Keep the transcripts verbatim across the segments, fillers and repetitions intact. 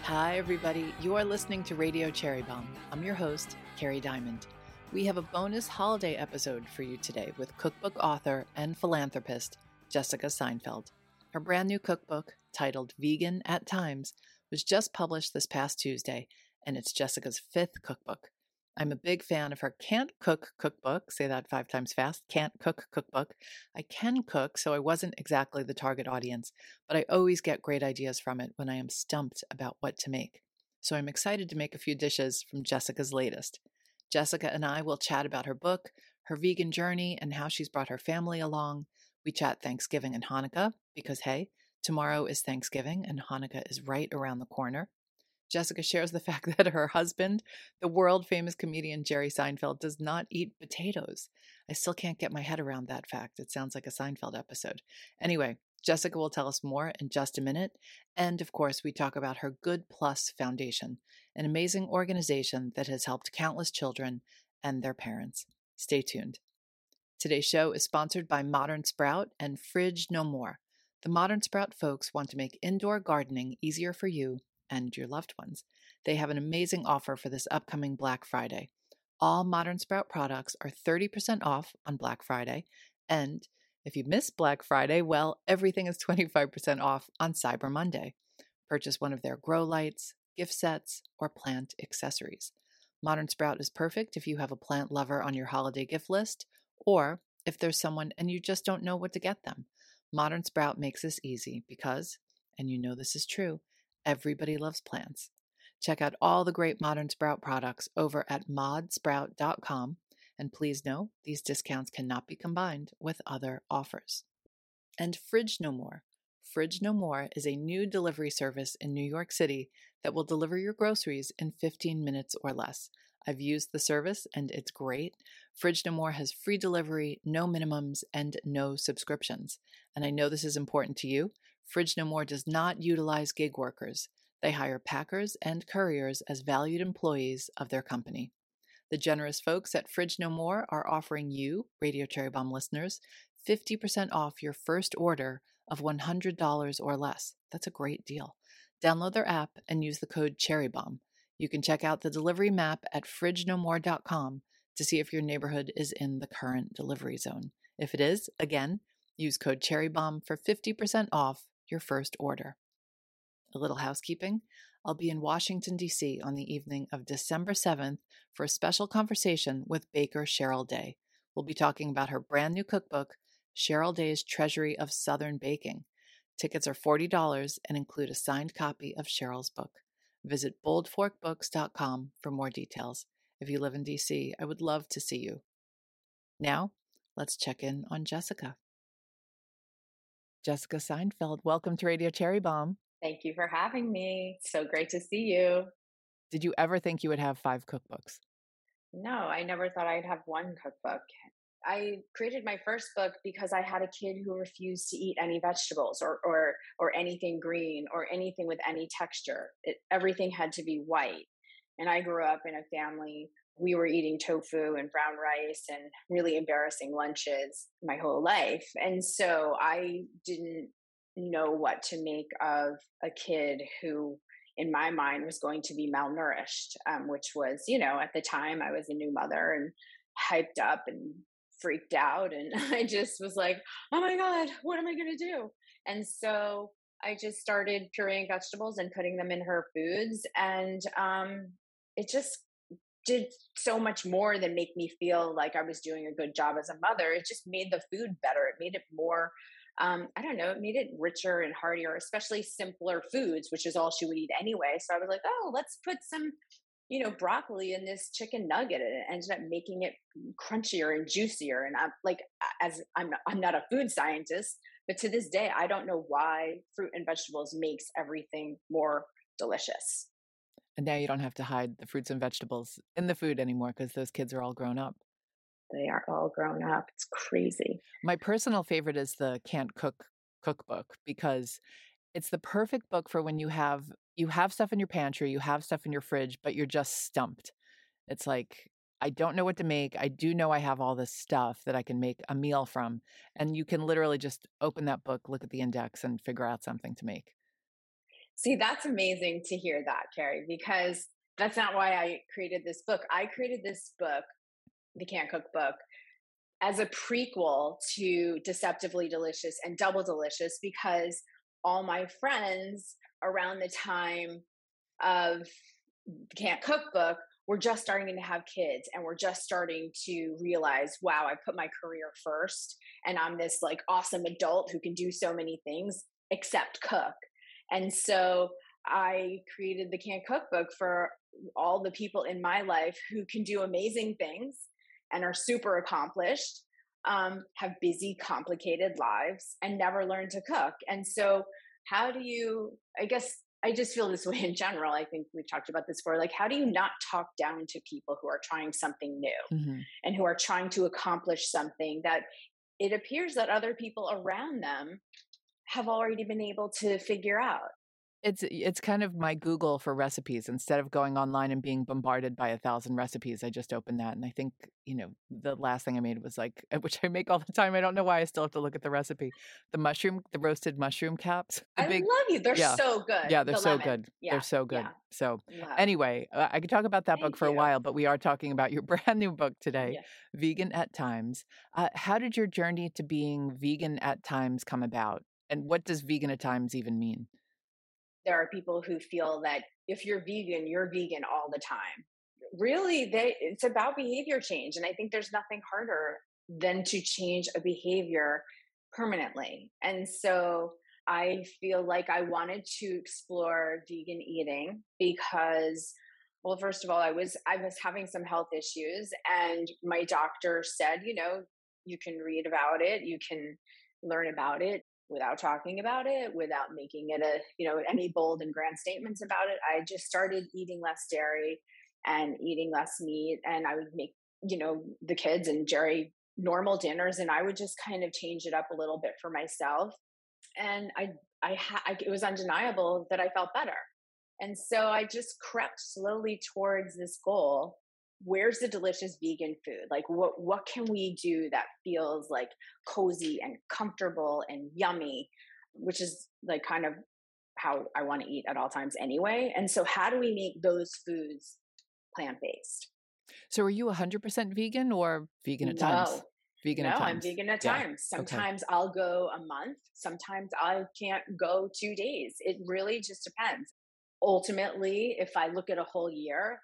Hi, everybody. You are listening to Radio Cherry Bomb. I'm your host, Carrie Diamond. We have a bonus holiday episode for you today with cookbook author and philanthropist Jessica Seinfeld. Her brand new cookbook, titled Vegan at Times, was just published this past Tuesday, and it's Jessica's fifth cookbook. I'm a big fan of her Can't Cook cookbook. Say that five times fast. Can't Cook cookbook. I can cook, so I wasn't exactly the target audience, but I always get great ideas from it when I am stumped about what to make. So I'm excited to make a few dishes from Jessica's latest. Jessica and I will chat about her book, her vegan journey, and how she's brought her family along. We chat Thanksgiving and Hanukkah, because hey, tomorrow is Thanksgiving and Hanukkah is right around the corner. Jessica shares the fact that her husband, the world-famous comedian Jerry Seinfeld, does not eat potatoes. I still can't get my head around that fact. It sounds like a Seinfeld episode. Anyway, Jessica will tell us more in just a minute. And of course, we talk about her Good Plus Foundation, an amazing organization that has helped countless children and their parents. Stay tuned. Today's show is sponsored by Modern Sprout and Fridge No More. The Modern Sprout folks want to make indoor gardening easier for you and your loved ones. They have an amazing offer for this upcoming Black Friday. All Modern Sprout products are thirty percent off on Black Friday, and if you miss Black Friday, well, everything is twenty-five percent off on Cyber Monday. Purchase one of their grow lights, gift sets, or plant accessories. Modern Sprout is perfect if you have a plant lover on your holiday gift list, or if there's someone and you just don't know what to get them. Modern Sprout makes this easy because, and you know this is true, everybody loves plants. Check out all the great Modern Sprout products over at mod sprout dot com, and please know these discounts cannot be combined with other offers. And Fridge No More. Fridge No More is a new delivery service in New York City that will deliver your groceries in fifteen minutes or less. I've used the service and it's great. Fridge No More has free delivery, no minimums, and no subscriptions. And I know this is important to you. Fridge No More does not utilize gig workers. They hire packers and couriers as valued employees of their company. The generous folks at Fridge No More are offering you, Radio Cherry Bomb listeners, fifty percent off your first order of one hundred dollars or less. That's a great deal. Download their app and use the code CHERRYBOMB. You can check out the delivery map at fridge no more dot com to see if your neighborhood is in the current delivery zone. If it is, again, use code CHERRYBOMB for fifty percent off your first order. A little housekeeping. I'll be in Washington, D C on the evening of December seventh for a special conversation with baker Cheryl Day. We'll be talking about her brand new cookbook, Cheryl Day's Treasury of Southern Baking. Tickets are forty dollars and include a signed copy of Cheryl's book. Visit bold fork books dot com for more details. If you live in D C, I would love to see you. Now, let's check in on Jessica. Jessica Seinfeld, welcome to Radio Cherry Bomb. Thank you for having me. It's so great to see you. Did you ever think you would have five cookbooks? No, I never thought I'd have one cookbook. I created my first book because I had a kid who refused to eat any vegetables or or or anything green or anything with any texture. It, everything had to be white. And I grew up in a family, we were eating tofu and brown rice and really embarrassing lunches my whole life. And so I didn't know what to make of a kid who, in my mind, was going to be malnourished, um, which was, you know, at the time I was a new mother and hyped up and freaked out. And I just was like, oh my God, what am I going to do? And so I just started pureeing vegetables and putting them in her foods. And um, it just did so much more than make me feel like I was doing a good job as a mother. It just made the food better. It made it more Um, I don't know, it made it richer and heartier, especially simpler foods, which is all she would eat anyway. So I was like, oh, let's put some, you know, broccoli in this chicken nugget. And it ended up making it crunchier and juicier. And I'm like, as I'm not, I'm not a food scientist, but to this day, I don't know why fruit and vegetables makes everything more delicious. And now you don't have to hide the fruits and vegetables in the food anymore because those kids are all grown up. They are all grown up. It's crazy. My personal favorite is the Can't Cook cookbook because it's the perfect book for when you have you have stuff in your pantry, you have stuff in your fridge, but you're just stumped. It's like, I don't know what to make. I do know I have all this stuff that I can make a meal from. And you can literally just open that book, look at the index, and figure out something to make. See, that's amazing to hear that, Carrie, because that's not why I created this book. I created this book, The Can't Cook Book, as a prequel to Deceptively Delicious and Double Delicious, because all my friends around the time of The Can't Cook Book were just starting to have kids and we're just starting to realize, wow, I put my career first and I'm this like awesome adult who can do so many things except cook. And so I created the Can't Cook Book for all the people in my life who can do amazing things and are super accomplished, um, have busy, complicated lives, and never learn to cook. And so, how do you, I guess, I just feel this way in general. I think we've talked about this before. Like, how do you not talk down to people who are trying something new Mm-hmm. and who are trying to accomplish something that it appears that other people around them have already been able to figure out? It's it's kind of my Google for recipes. Instead of going online and being bombarded by a thousand recipes, I just opened that. And I think, you know, the last thing I made was like, which I make all the time. I don't know why I still have to look at the recipe. The mushroom, the roasted mushroom caps. The I big, love you. They're yeah, so good. yeah, they're The so lemon. good. Yeah. They're so good. Yeah. So Love. anyway, uh, I could talk about that book Thank for a you. while, but we are talking about your brand new book today, Yeah. Vegan at Times. Uh, how did your journey to being vegan at times come about? And what does vegan at times even mean? There are people who feel that if you're vegan, you're vegan all the time. Really, they it's about behavior change. And I think there's nothing harder than to change a behavior permanently. And so I feel like I wanted to explore vegan eating because, well, first of all, I was I was having some health issues and my doctor said, you know, you can read about it, you can learn about it without talking about it, without making it a, you know, any bold and grand statements about it. I just started eating less dairy and eating less meat. And I would make, you know, the kids and Jerry normal dinners. And I would just kind of change it up a little bit for myself. And I, I, ha- I it was undeniable that I felt better. And so I just crept slowly towards this goal. Where's the delicious vegan food? Like what what can we do that feels like cozy and comfortable and yummy, which is like kind of how I want to eat at all times anyway. And so how do we make those foods plant-based? So are you one hundred percent vegan or vegan at times? No. Vegan No, at I'm times. vegan at Yeah. times. Okay. Sometimes I'll go a month. Sometimes I can't go two days. It really just depends. Ultimately, if I look at a whole year,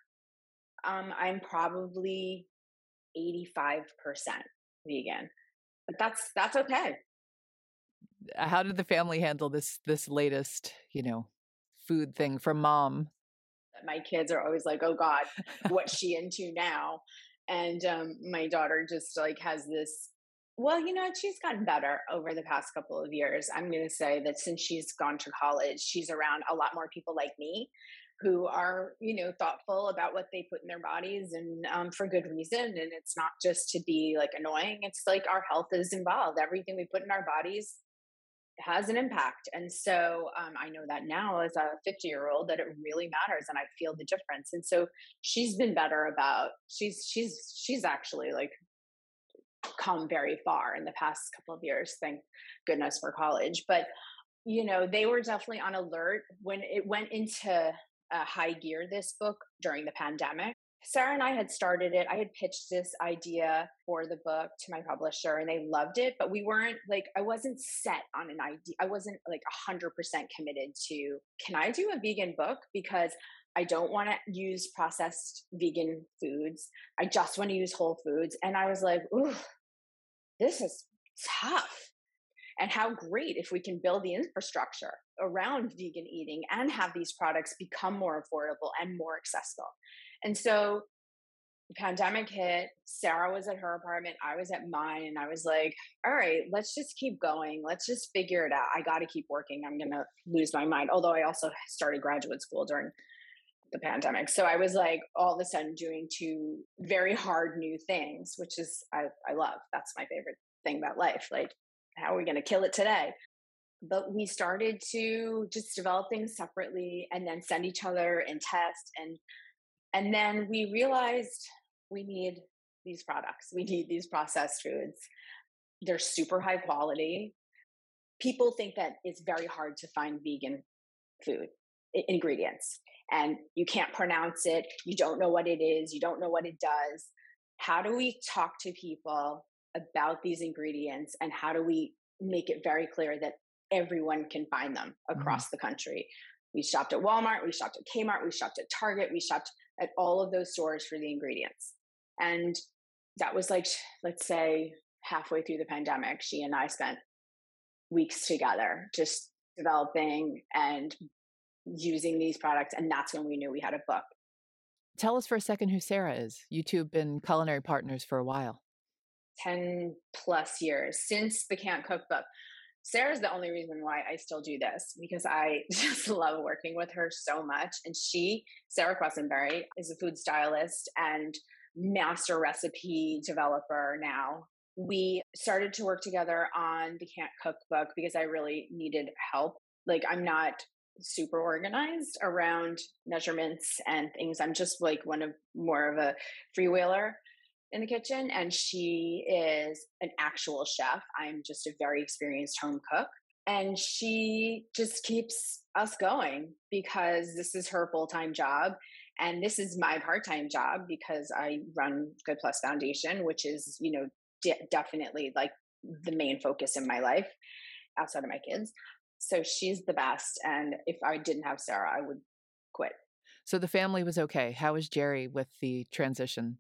um, I'm probably eighty-five percent vegan, but that's that's okay. How did the family handle this this latest, you know, food thing from mom? My kids are always like, "Oh God, what's she into now?" And um, my daughter just like has this. Well, you know, she's gotten better over the past couple of years. I'm going to say that since she's gone to college, she's around a lot more people like me who are, you know, thoughtful about what they put in their bodies and um, for good reason. And it's not just to be like annoying. It's like our health is involved. Everything we put in our bodies has an impact. And so um, I know that now as a fifty year old that it really matters and I feel the difference. And so she's been better about, she's, she's, she's actually like come very far in the past couple of years. Thank goodness for college. But, you know, they were definitely on alert when it went into a high gear, this book during the pandemic. Sarah and I had started it. I had pitched this idea for the book to my publisher and they loved it, but we weren't like, I wasn't set on an idea. I wasn't like a hundred percent committed to, can I do a vegan book? Because I don't want to use processed vegan foods. I just want to use whole foods. And I was like, ooh, this is tough. And how great if we can build the infrastructure around vegan eating and have these products become more affordable and more accessible. And so the pandemic hit, Sarah was at her apartment, I was at mine, and I was like, all right, let's just keep going. Let's just figure it out. I got to keep working. I'm going to lose my mind. Although I also started graduate school during the pandemic. So I was like all of a sudden doing two very hard new things, which is, I, I love. That's my favorite thing about life. Like, how are we going to kill it today? But we started to just develop things separately and then send each other and test. And And then we realized we need these products. We need these processed foods. They're super high quality. People think that it's very hard to find vegan food. I- ingredients, and you can't pronounce it. You don't know what it is. You don't know what it does. How do we talk to people about these ingredients, and how do we make it very clear that everyone can find them across mm-hmm. the country? We shopped at Walmart, we shopped at Kmart, we shopped at Target, we shopped at all of those stores for the ingredients. And that was like, let's say halfway through the pandemic, she and I spent weeks together just developing and using these products. And that's when we knew we had a book. Tell us for a second who Sarah is. You two have been culinary partners for a while. ten plus years since the Can't Cook book. Sarah's the only reason why I still do this, because I just love working with her so much. And she, Sarah Quessenberry, is a food stylist and master recipe developer now. We started to work together on the Can't Cook book because I really needed help. Like, I'm not super organized around measurements and things. I'm just like one of more of a freewheeler in the kitchen, and she is an actual chef. I'm just a very experienced home cook, and she just keeps us going because this is her full-time job and this is my part-time job because I run Good Plus Foundation, which is, you know, de- definitely like the main focus in my life outside of my kids. So she's the best, and if I didn't have Sarah, I would quit. So the family was okay. How was Jerry with the transition?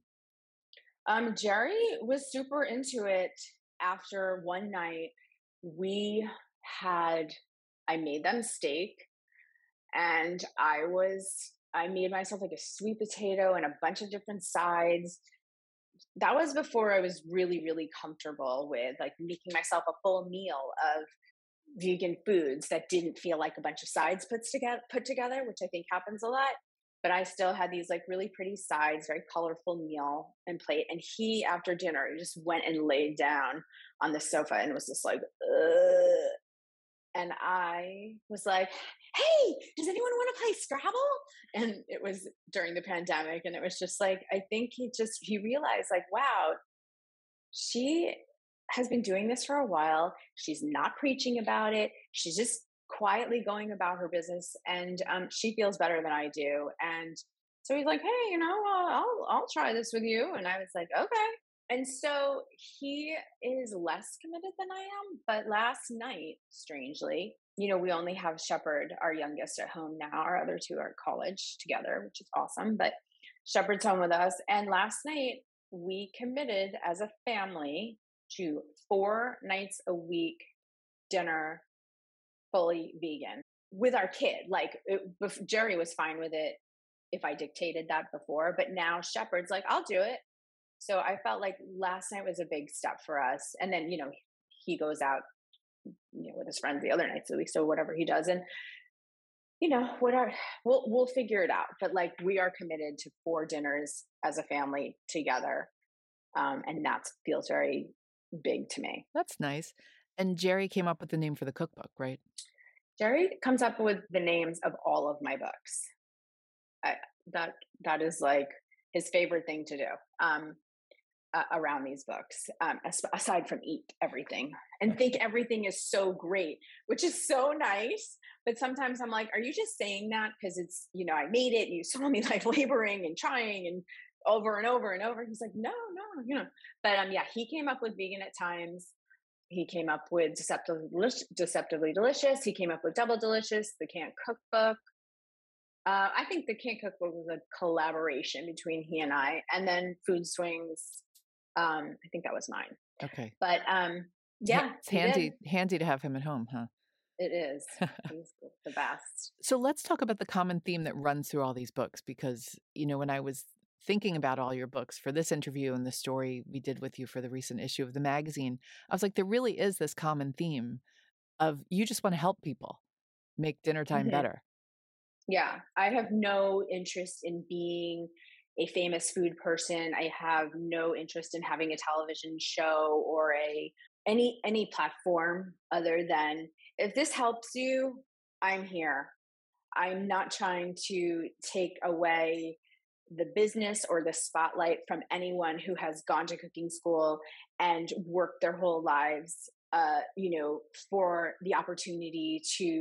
Um, Jerry was super into it. After one night, we had, I made them steak, and I was, I made myself like a sweet potato and a bunch of different sides. That was before I was really, really comfortable with like making myself a full meal of vegan foods that didn't feel like a bunch of sides put together, put together, which I think happens a lot. But I still had these like really pretty sides, very colorful meal and plate. And he, after dinner, he just went and laid down on the sofa and was just like, ugh. And I was like, hey, does anyone want to play Scrabble? And it was during the pandemic. And it was just like, I think he just, he realized like, wow, she has been doing this for a while. She's not preaching about it. She's just quietly going about her business, and um, she feels better than I do. And so he's like, hey, you know, uh, I'll I'll try this with you. And I was like, okay. And so he is less committed than I am. But last night, strangely, you know, we only have Shepherd, our youngest, at home now. Our other two are at college together, which is awesome. But Shepherd's home with us. And last night, we committed as a family to four nights a week dinner, fully vegan, with our kid. Like it, Jerry was fine with it if I dictated that before, but now Shepherd's like, I'll do it. So I felt like last night was a big step for us. And then, you know, he goes out, you know, with his friends the other nights of the week. So whatever he does, and you know, whatever, we'll we'll figure it out. But like, we are committed to four dinners as a family together, um, and that feels very big to me. That's nice. And Jerry came up with the name for the cookbook, right? Jerry comes up with the names of all of my books. I, that that is like his favorite thing to do um, uh, around these books, um, as, aside from eat everything and think everything is so great, which is so nice. But sometimes I'm like, are you just saying that because it's, you know, I made it and you saw me like laboring and trying and over and over and over? He's like, no, no, you know. But um, yeah, he came up with vegan at times. He came up with Deceptively, Deceptively Delicious. He came up with Double Delicious, the Can't Cookbook. Uh, I think the Can't Cookbook was a collaboration between he and I. And then Food Swings, um, I think that was mine. Okay. But um, yeah. It's handy, handy to have him at home, huh? It is. He's the best. So let's talk about the common theme that runs through all these books, because, you know, when I was thinking about all your books for this interview and the story we did with you for the recent issue of the magazine, I was like, there really is this common theme of you just want to help people make dinner time mm-hmm. better. Yeah. I have no interest in being a famous food person. I have no interest in having a television show or a any any platform other than, if this helps you, I'm here. I'm not trying to take away the business or the spotlight from anyone who has gone to cooking school and worked their whole lives, uh, you know, for the opportunity to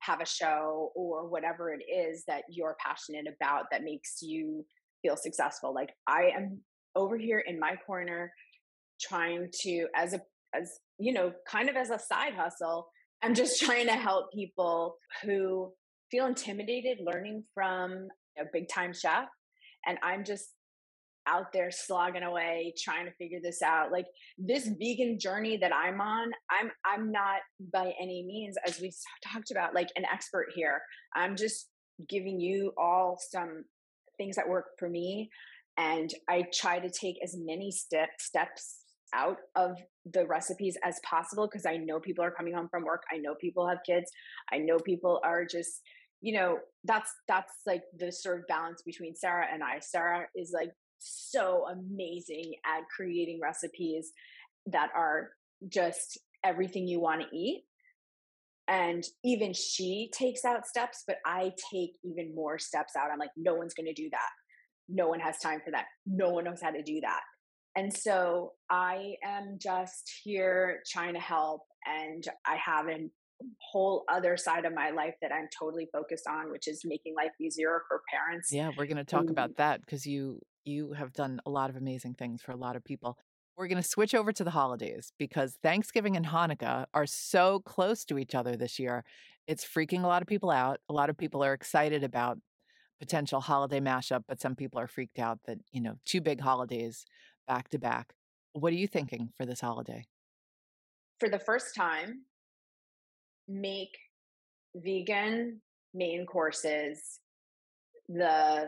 have a show or whatever it is that you're passionate about that makes you feel successful. Like I am over here in my corner trying to, as a, as, you know, kind of as a side hustle, I'm just trying to help people who feel intimidated learning from a big time chef. And I'm just out there slogging away trying to figure this out. Like this vegan journey that I'm on, i'm i'm not by any means, as we talked about, like an expert here. I'm just giving you all some things that work for me, and I try to take as many step, steps out of the recipes as possible, because I know people are coming home from work, I know people have kids, I know people are just, you know, that's that's like the sort of balance between Sarah and I. Sarah is like so amazing at creating recipes that are just everything you want to eat. And even she takes out steps, but I take even more steps out. I'm like, no one's going to do that. No one has time for that. No one knows how to do that. And so I am just here trying to help. And I have a whole other side of my life that I'm totally focused on, which is making life easier for parents. Yeah, we're going to talk about that because you you have done a lot of amazing things for a lot of people. We're going to switch over to the holidays because Thanksgiving and Hanukkah are so close to each other this year. It's freaking a lot of people out. A lot of people are excited about potential holiday mashup, but some people are freaked out that, you know, two big holidays back to back. What are you thinking for this holiday? For the first time, make vegan main courses the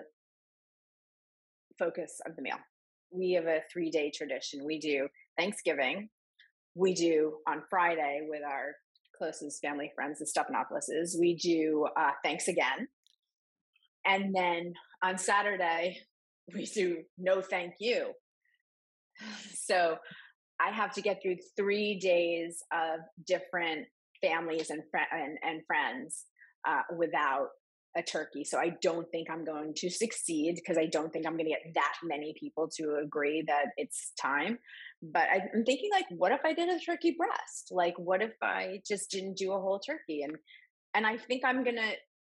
focus of the meal. We have a three day tradition. We do Thanksgiving. We do on Friday with our closest family friends, the Stephanopouloses. We do uh, Thanks Again. And then on Saturday, we do No Thank You. So I have to get through three days of different families and, fr- and, and friends uh, without a turkey. So I don't think I'm going to succeed because I don't think I'm going to get that many people to agree that it's time. But I, I'm thinking, like, what if I did a turkey breast? Like, what if I just didn't do a whole turkey? And and I think I'm going to,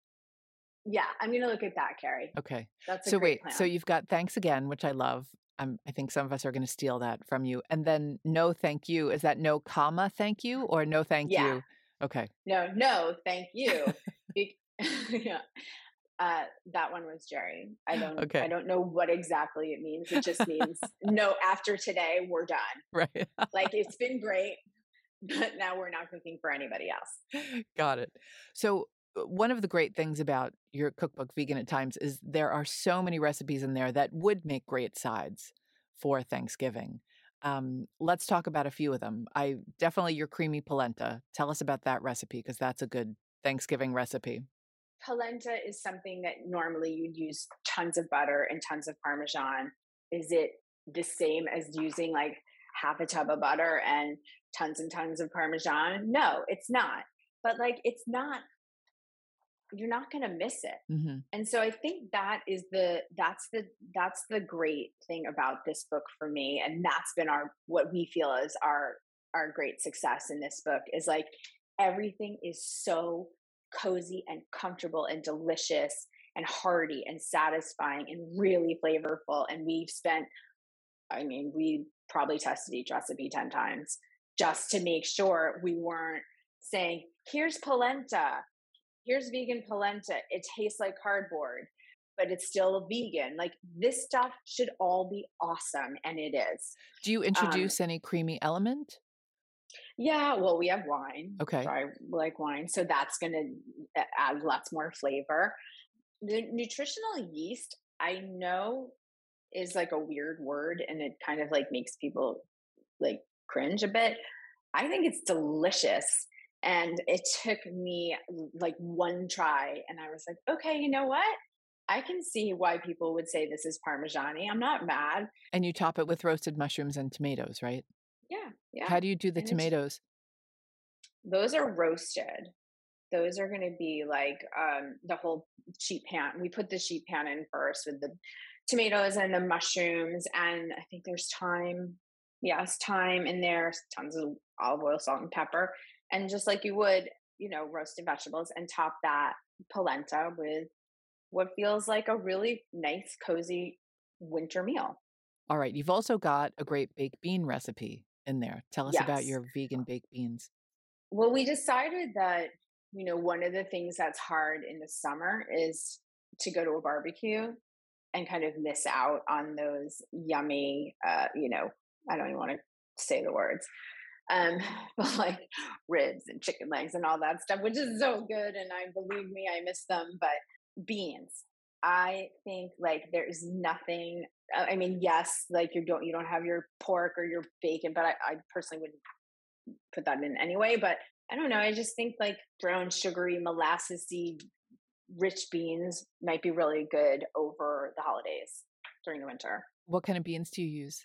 yeah, I'm going to look at that, Carrie. Okay. That's a so great wait, plan. so you've got Thanks Again, which I love. Um, I think some of us are going to steal that from you. And then No Thank You. Is that no comma thank you or no thank Yeah. you? Okay. No, no, thank you. Be- yeah. Uh, that one was Jerry. I don't Okay. I don't know what exactly it means. It just means no, after today, we're done. Right. Like, it's been great, but now we're not cooking for anybody else. Got it. So uh, one of the great things about your cookbook, Vegan at Times, is there are so many recipes in there that would make great sides for Thanksgiving. Um, let's talk about a few of them. I definitely your creamy polenta. Tell us about that recipe because that's a good Thanksgiving recipe. Polenta is something that normally you'd use tons of butter and tons of Parmesan. Is it the same as using like half a tub of butter and tons and tons of Parmesan? No, it's not. But like, it's not, you're not going to miss it. Mm-hmm. And so I think that is the, that's the, that's the great thing about this book for me. And that's been our, what we feel is our, our great success in this book is like, everything is so cozy and comfortable and delicious and hearty and satisfying and really flavorful. And we've spent, I mean, we probably tested each recipe ten times just to make sure we weren't saying, here's polenta, here's vegan polenta, it tastes like cardboard, but it's still vegan. Like, this stuff should all be awesome. And it is. Do you introduce um, any creamy element? Yeah, well, we have wine. Okay. So I like wine. So that's going to add lots more flavor. The nutritional yeast, I know, is like a weird word and it kind of like makes people like cringe a bit. I think it's delicious. And it took me like one try and I was like, okay, you know what? I can see why people would say this is Parmesan-y. I'm not mad. And you top it with roasted mushrooms and tomatoes, right? Yeah, yeah. How do you do the and tomatoes? Those are roasted. Those are going to be like um, the whole sheet pan. We put the sheet pan in first with the tomatoes and the mushrooms. And I think there's thyme. Yes, thyme in there. Tons of olive oil, salt, and pepper. And just like you would you know, roasted vegetables and top that polenta with what feels like a really nice, cozy winter meal. All right. You've also got a great baked bean recipe in there. Tell us about Yes. your vegan baked beans. Well, we decided that, you know, one of the things that's hard in the summer is to go to a barbecue and kind of miss out on those yummy, uh, you know, I don't even want to say the words, um, but like ribs and chicken legs and all that stuff, which is so good. And I believe me, I miss them. But beans, I think like there's nothing. uh, I mean, yes, like you don't you don't have your pork or your bacon, but I, I personally wouldn't put that in anyway. But I don't know. I just think like brown, sugary, molassesy, rich beans might be really good over the holidays during the winter. What kind of beans do you use?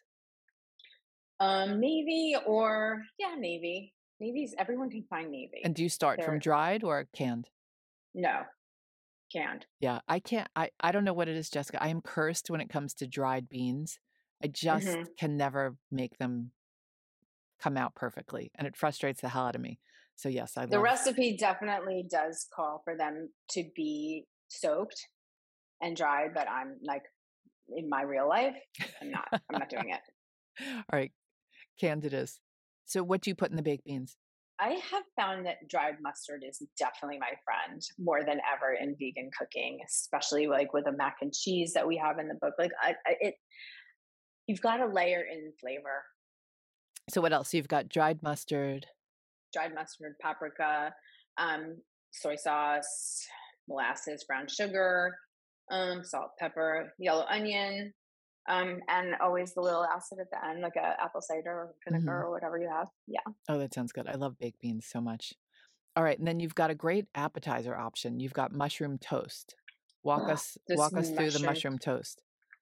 Um, navy or yeah, navy. Navy's everyone can find navy. And do you start from They're dried or canned? no canned. Yeah, I can't. I, I don't know what it is, Jessica. I am cursed when it comes to dried beans. I just hmm can never make them come out perfectly, and it frustrates the hell out of me. So yes, I The love. recipe definitely does call for them to be soaked and dried, but I'm like in my real life, I'm not. I'm not doing it. All right, canned it is. So what do you put in the baked beans? I have found that dried mustard is definitely my friend more than ever in vegan cooking, especially like with the mac and cheese that we have in the book. Like I, I, it, you've got to layer in flavor. So what else? You've got dried mustard. Dried mustard, paprika, um, soy sauce, molasses, brown sugar, um, salt, pepper, yellow onion, um, and always the little acid at the end, like a apple cider or vinegar Mhm. or whatever you have. Yeah. Oh, that sounds good. I love baked beans so much. All right, and then you've got a great appetizer option. You've got mushroom toast. Walk us This walk us through the mushroom. mushroom toast.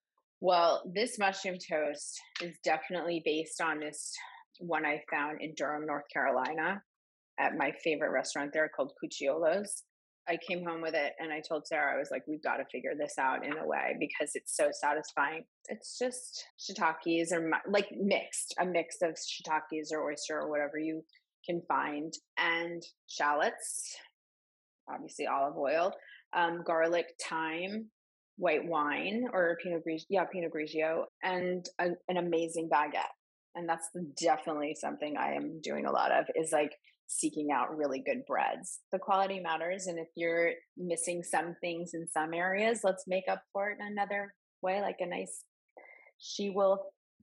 Well, this mushroom toast is definitely based on this one I found in Durham, North Carolina, at my favorite restaurant there called Cucciolo's. I came home with it and I told Sarah, I was like, we've got to figure this out in a way because it's so satisfying. It's just shiitakes or mu- like mixed, a mix of shiitakes or oyster or whatever you can find, and shallots, obviously olive oil, um, garlic, thyme, white wine or Pinot Grigio, yeah, Pinot Grigio, and a, an amazing baguette. And that's definitely something I am doing a lot of is like seeking out really good breads. The quality matters. And if you're missing some things in some areas, let's make up for it in another way, like a nice she wolf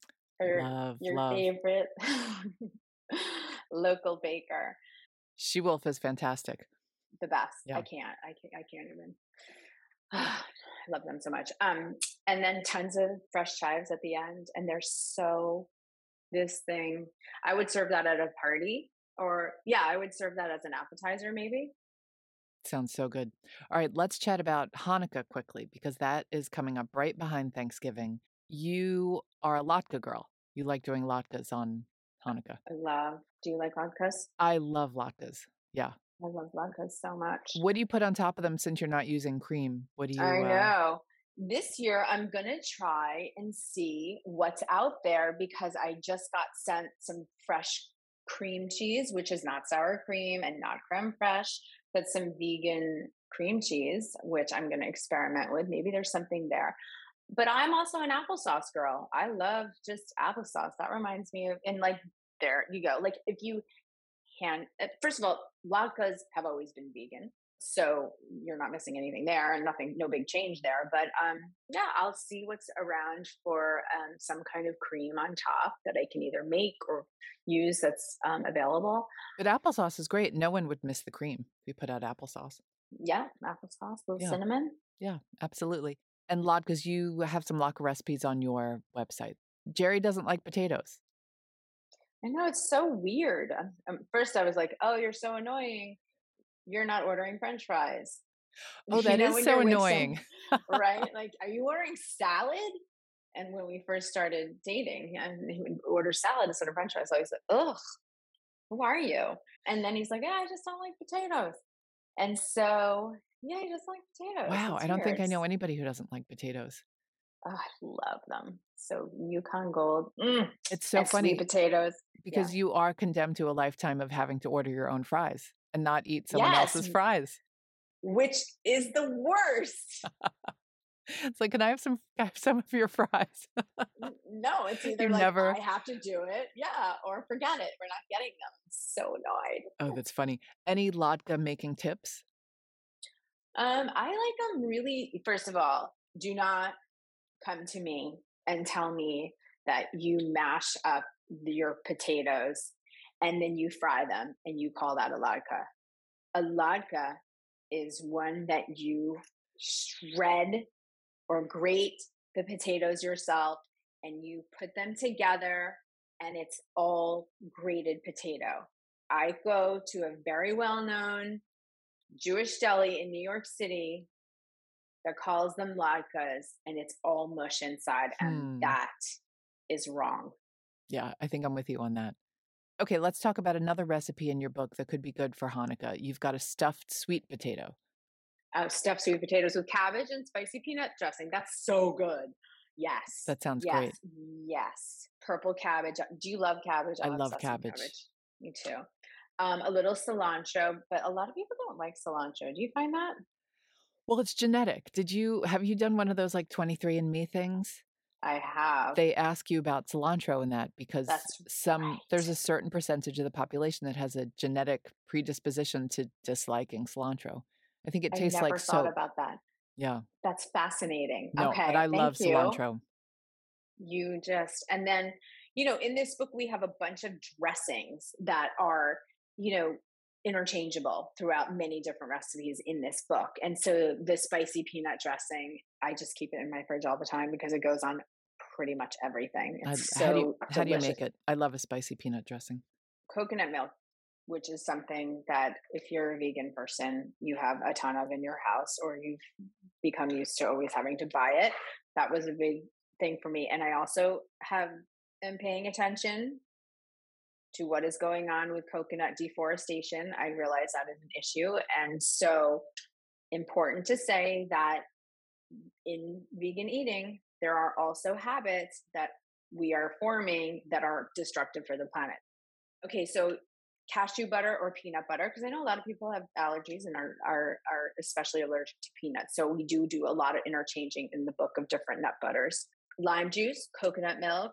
or Love, your love. favorite local baker. She Wolf is fantastic. The best. Yeah. I can't. I can't. I can't even. I love them so much. Um, and then tons of fresh chives at the end, and they're so this thing. I would serve that at a party, or yeah, I would serve that as an appetizer, maybe. Sounds so good. All right, let's chat about Hanukkah quickly because that is coming up right behind Thanksgiving. You are a latke girl. You like doing latkes on Hanukkah. I love. Do you like latkes? I love latkes. Yeah. I love latkes so much. What do you put on top of them since you're not using cream? What do you? I Uh, know. This year, I'm going to try and see what's out there because I just got sent some fresh cream cheese, which is not sour cream and not creme fraiche, but some vegan cream cheese, which I'm going to experiment with. Maybe there's something there. But I'm also an applesauce girl. I love just applesauce. That reminds me of, and like, there you go. Like, if you can, uh, first of all, latkes have always been vegan. So you're not missing anything there and nothing, no big change there. But um, yeah, I'll see what's around for um, some kind of cream on top that I can either make or use that's um, available. but applesauce is great. No one would miss the cream if you put out applesauce. Yeah, applesauce, a little Yeah. cinnamon. Yeah, absolutely. And latkes, you have some latke recipes on your website. Jerry doesn't like potatoes. I know it's so weird. Um, um, first, I was like, "Oh, you're so annoying. You're not ordering French fries." Oh, You that know, is when so you're with some- annoying. right? Like, are you ordering salad? And when we first started dating, and he would order salad instead of French fries, I was like, "Ugh, who are you?" And then he's like, "Yeah, I just don't like potatoes." And so, yeah, he doesn't like potatoes. Wow, It's I don't think I weird. know anybody who doesn't like potatoes. Oh, I love them. So Yukon Gold, mm, It's so and funny sweet potatoes. because you are condemned to a lifetime of having to order your own fries. and not eat someone Yes, else's fries. which is the worst. It's like, can I have some, can I have some of your fries? N- No, it's You either like never. I have to do it, yeah, or forget it. We're not getting them. I'm so annoyed. Oh, that's funny. Any latke making tips? Um, I like them really. First of all, do not come to me and tell me that you mash up your potatoes and then you fry them and you call that a latke. A latke is one that you shred or grate the potatoes yourself and you put them together and it's all grated potato. I go to a very well known Jewish deli in New York City that calls them latkes and it's all mush inside, and Hmm. that is wrong. Yeah, I think I'm with you on that. Okay, let's talk about another recipe in your book that could be good for Hanukkah. You've got a stuffed sweet potato. Uh, stuffed sweet potatoes with cabbage and spicy peanut dressing. That's so good. Yes. That sounds yes. great. Yes. Purple cabbage. Do you love cabbage? I I'm love obsessed with cabbage. cabbage. Me too. Um, a little cilantro, but a lot of people don't like cilantro. Do you find that? Well, it's genetic. Did you have you done one of those like twenty-three and me things? I have. They ask you about cilantro in that because That's some right. there's a certain percentage of the population that has a genetic predisposition to disliking cilantro. I think it I tastes never like thought soap. about that. Yeah. That's fascinating. No, Okay. but I Thank love you. cilantro. You just, and then, you know, in this book, we have a bunch of dressings that are, you know, interchangeable throughout many different recipes in this book. And so the spicy peanut dressing, I just keep it in my fridge all the time because it goes on pretty much everything. I, It's how do you so how do you delicious. make it? I love a spicy peanut dressing. Coconut milk, which is something that if you're a vegan person, you have a ton of in your house, or you've become used to always having to buy it. That was a big thing for me. And I also have am paying attention to what is going on with coconut deforestation. I realize that is an issue. And so important to say that in vegan eating, there are also habits that we are forming that are destructive for the planet. Okay, so cashew butter or peanut butter, because I know a lot of people have allergies and are, are are especially allergic to peanuts. So we do do a lot of interchanging in the book of different nut butters. Lime juice, coconut milk,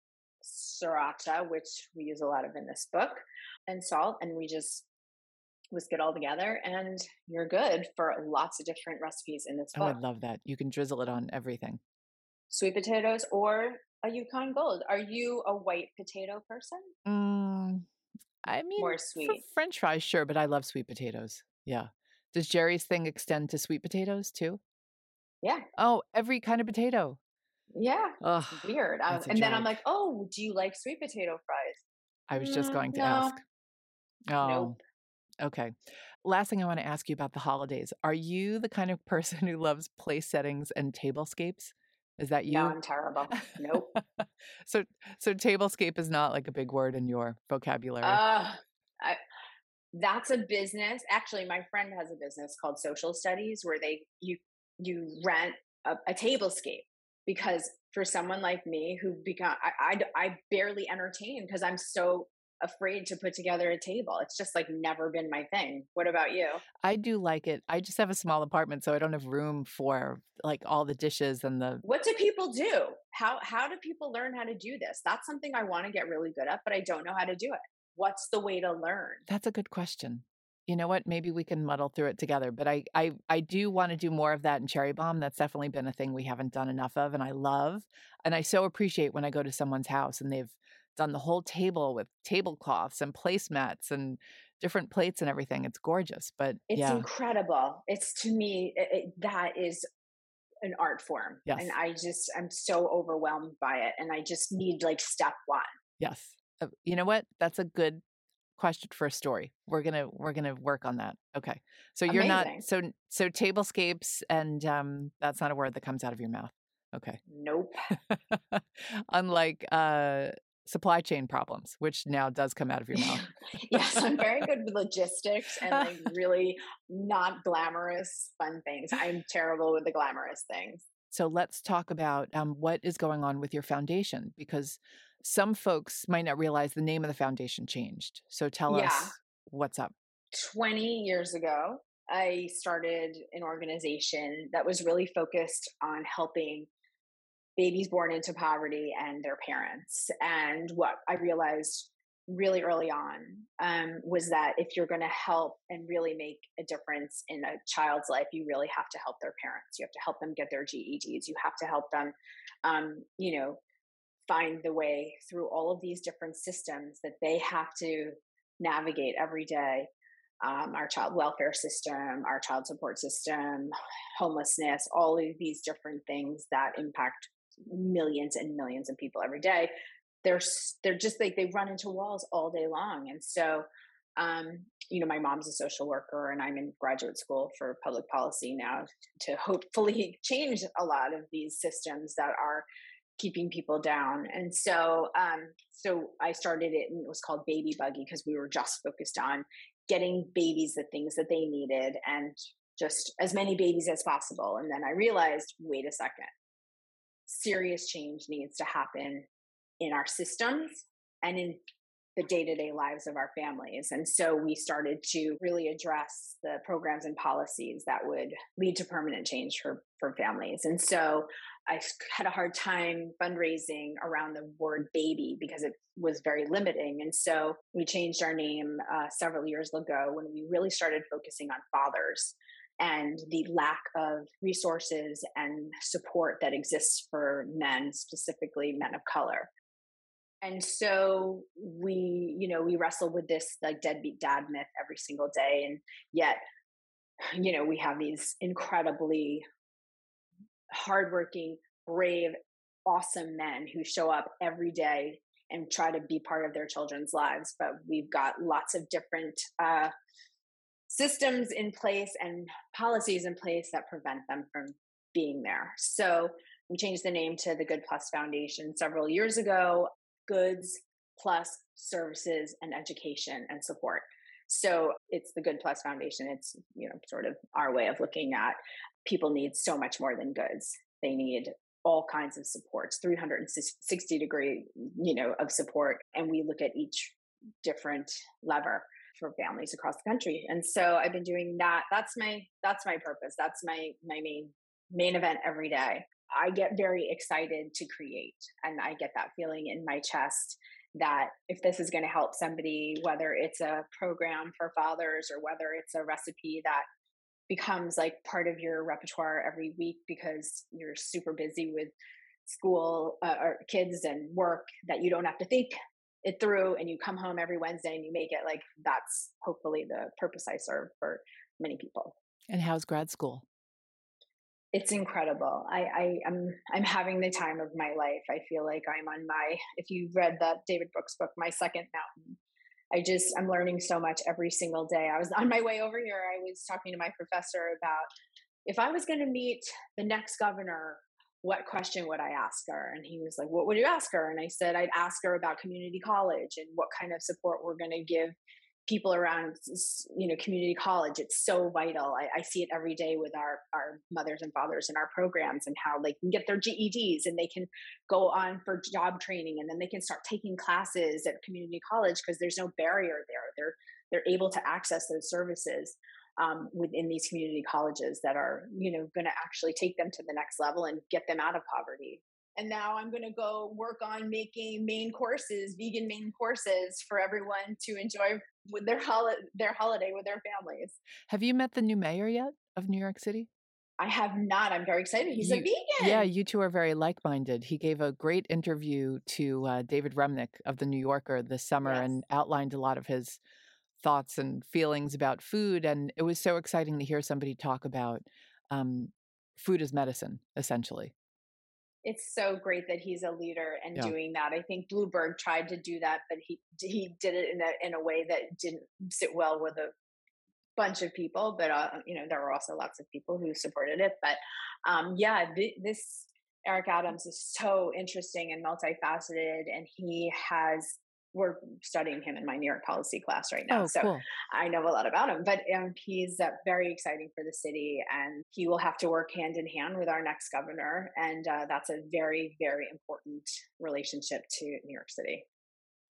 sriracha, which we use a lot of in this book, and salt, and we just whisk it all together and you're good for lots of different recipes in this Oh, I book. love that. You can drizzle it on everything. Sweet potatoes or a Yukon Gold. Are you a white potato person? Mm, I mean, More for sweet. French fries, sure, but I love sweet potatoes. Yeah. Does Jerry's thing extend to sweet potatoes too? Yeah. Oh, every kind of potato. Yeah. Ugh, Weird. Um, that's a and then I'm drag. like, oh, do you like sweet potato fries? I was just Mm, going to no. ask. Oh, Nope. okay. Last thing I want to ask you about the holidays. Are you the kind of person who loves place settings and tablescapes? Is that No, you? I'm terrible. Nope. so so tablescape is not like a big word in your vocabulary. Uh, I, that's a business. Actually, my friend has a business called Social Studies where they you you rent a, a tablescape, because for someone like me who become I I, I barely entertain because I'm so afraid to put together a table. It's just like never been my thing. What about you? I do like it. I just have a small apartment, so I don't have room for like all the dishes and the. What do people do? How how do people learn how to do this? That's something I want to get really good at, but I don't know how to do it. What's the way to learn? That's a good question. You know what? Maybe we can muddle through it together. But I, I, I do want to do more of that in Cherry Bomb. That's definitely been a thing we haven't done enough of, and I love. And I so appreciate when I go to someone's house and they've done the whole table with tablecloths and placemats and different plates and everything. It's gorgeous. But It's yeah, incredible. It's to me it, it, that is an art form, yes, and I just I'm so overwhelmed by it, and I just need like step one. yes. Uh, You know what? That's a good question for a story. We're gonna we're gonna work on that. Okay. So you're not Amazing. so so tablescapes, and um that's not a word that comes out of your mouth. Okay. Nope. Unlike uh supply chain problems, which now does come out of your mouth. Yes, I'm very good with logistics and like really not glamorous fun things. I'm terrible with the glamorous things. So let's talk about um, what is going on with your foundation, because some folks might not realize the name of the foundation changed. So tell Yeah. us what's up. twenty years ago, I started an organization that was really focused on helping babies born into poverty and their parents. And what I realized really early on um, was that if you're going to help and really make a difference in a child's life, you really have to help their parents. You have to help them get their G E Ds. You have to help them, um, you know, find the way through all of these different systems that they have to navigate every day. Um, our child welfare system, our child support system, homelessness, all of these different things that impact millions and millions of people every day. They're they're just like they run into walls all day long. And so, um, you know, my mom's a social worker, and I'm in graduate school for public policy now to hopefully change a lot of these systems that are keeping people down. And so, um, so I started it, and it was called Baby Buggy because we were just focused on getting babies the things that they needed and just as many babies as possible. And then I realized, wait a second, serious change needs to happen in our systems and in the day-to-day lives of our families. And so we started to really address the programs and policies that would lead to permanent change for, for families. And so I had a hard time fundraising around the word baby because it was very limiting. And so we changed our name uh, several years ago when we really started focusing on fathers and the lack of resources and support that exists for men, specifically men of color. And so we, you know, we wrestle with this like deadbeat dad myth every single day. And yet, you know, we have these incredibly hardworking, brave, awesome men who show up every day and try to be part of their children's lives. But we've got lots of different uh, systems in place and policies in place that prevent them from being there. So we changed the name to the Good Plus Foundation several years ago. Goods plus services and education and support. So it's the Good Plus Foundation. It's, you know, sort of our way of looking at people need so much more than goods. They need all kinds of supports, three hundred sixty degree, you know, of support. And we look at each different lever for families across the country. And so I've been doing that. That's my, that's my purpose. That's my, my main, main event every day. I get very excited to create, and I get that feeling in my chest that if this is going to help somebody, whether it's a program for fathers or whether it's a recipe that becomes like part of your repertoire every week because you're super busy with school uh, or kids and work that you don't have to think it through, and you come home every Wednesday and you make it, like that's hopefully the purpose I serve for many people. And how's grad school? It's incredible. I, I I'm I'm having the time of my life. I feel like I'm on my, if you've read that David Brooks book, My Second Mountain, I just, I'm learning so much every single day. I was on my way over here. I was talking to my professor about if I was going to meet the next governor, what question would I ask her? And he was like, what would you ask her? And I said, I'd ask her about community college and what kind of support we're going to give people around, you know, community college. It's so vital. I, I see it every day with our, our mothers and fathers in our programs and how they can get their G E Ds and they can go on for job training, and then they can start taking classes at community college because there's no barrier there. They're, they're able to access those services um, within these community colleges that are, you know, going to actually take them to the next level and get them out of poverty. And now I'm going to go work on making main courses, vegan main courses for everyone to enjoy with their hol- their holiday with their families. Have you met the new mayor yet of New York City? I have not. I'm very excited. He's you, a vegan. Yeah, you two are very like-minded. He gave a great interview to uh, David Remnick of The New Yorker this summer yes. and outlined a lot of his thoughts and feelings about food. And it was so exciting to hear somebody talk about um, food as medicine, essentially. It's so great that he's a leader and yeah. doing that. I think Bloomberg tried to do that, but he he did it in a in a way that didn't sit well with a bunch of people. But uh, you know, there were also lots of people who supported it. But um, yeah, th- this Eric Adams is so interesting and multifaceted, and he has. We're studying him in my New York policy class right now. Oh, so cool. I know a lot about him, but um, he's uh, very exciting for the city, and he will have to work hand in hand with our next governor. And uh, that's a very, very important relationship to New York City.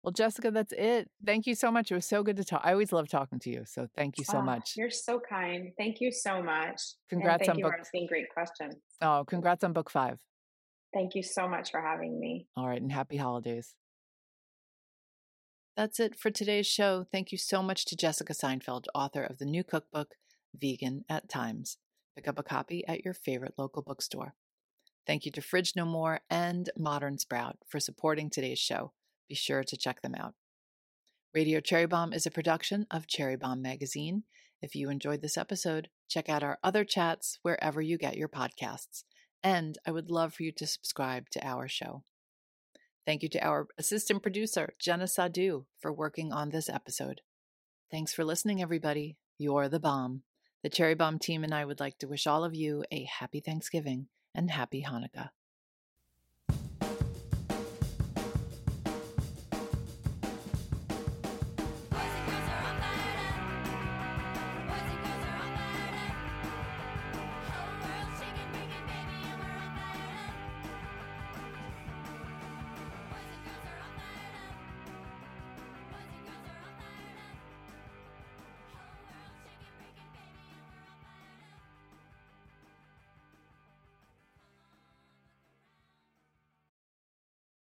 Well, Jessica, that's it. Thank you so much. It was so good to talk. I always love talking to you. So thank you so Oh, much. you're so kind. Thank you so much. And Congrats thank on you for book. asking great questions. Oh, congrats on book five. Thank you so much for having me. All right. And happy holidays. That's it for today's show. Thank you so much to Jessica Seinfeld, author of the new cookbook, Vegan at Times. Pick up a copy at your favorite local bookstore. Thank you to Fridge No More and Modern Sprout for supporting today's show. Be sure to check them out. Radio Cherry Bomb is a production of Cherry Bomb Magazine. If you enjoyed this episode, check out our other chats wherever you get your podcasts. And I would love for you to subscribe to our show. Thank you to our assistant producer, Jenna Sadu, for working on this episode. Thanks for listening, everybody. You're the bomb. The Cherry Bomb team and I would like to wish all of you a happy Thanksgiving and happy Hanukkah.